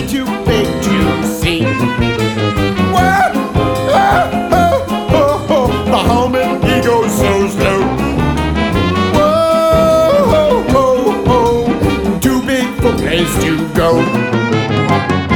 way too big to see. Whoa, oh, oh, oh, oh, the helmet, he goes so slow. Whoa, oh, oh, oh, too big for place to go.